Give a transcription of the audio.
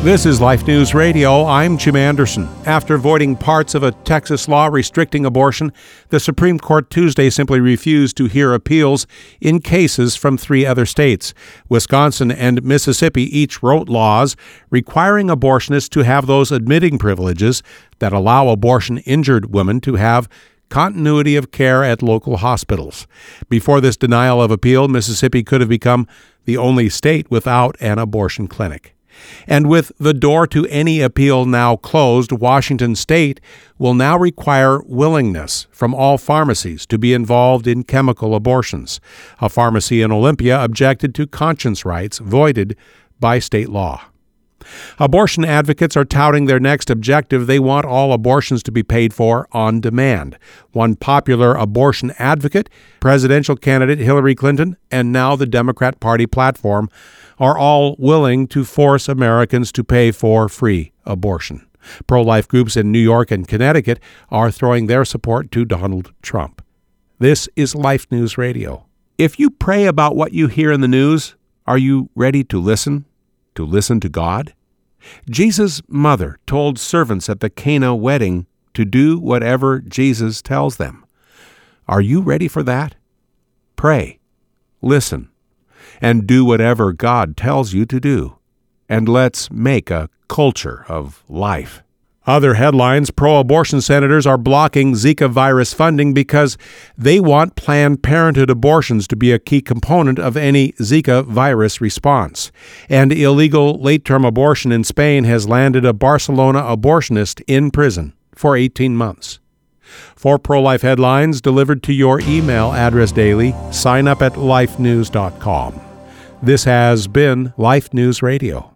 This is Life News Radio. I'm Jim Anderson. After voiding parts of a Texas law restricting abortion, the Supreme Court Tuesday simply refused to hear appeals in cases from 3 other states. Wisconsin and Mississippi each wrote laws requiring abortionists to have those admitting privileges that allow abortion-injured women to have continuity of care at local hospitals. Before this denial of appeal, Mississippi could have become the only state without an abortion clinic. And with the door to any appeal now closed, Washington State will now require willingness from all pharmacies to be involved in chemical abortions. A pharmacy in Olympia objected to conscience rights voided by state law. Abortion advocates are touting their next objective. They want all abortions to be paid for on demand. One popular abortion advocate, presidential candidate Hillary Clinton, and now the Democrat Party platform are all willing to force Americans to pay for free abortion. Pro-life groups in New York and Connecticut are throwing their support to Donald Trump. This is Life News Radio. If you pray about what you hear in the news, are you ready to listen? To listen to God? Jesus' mother told servants at the Cana wedding to do whatever Jesus tells them. Are you ready for that? Pray, listen, and do whatever God tells you to do. And let's make a culture of life. Other headlines: pro-abortion senators are blocking Zika virus funding because they want Planned Parenthood abortions to be a key component of any Zika virus response. And illegal late-term abortion in Spain has landed a Barcelona abortionist in prison for 18 months. For pro-life headlines delivered to your email address daily, sign up at lifenews.com. This has been Life News Radio.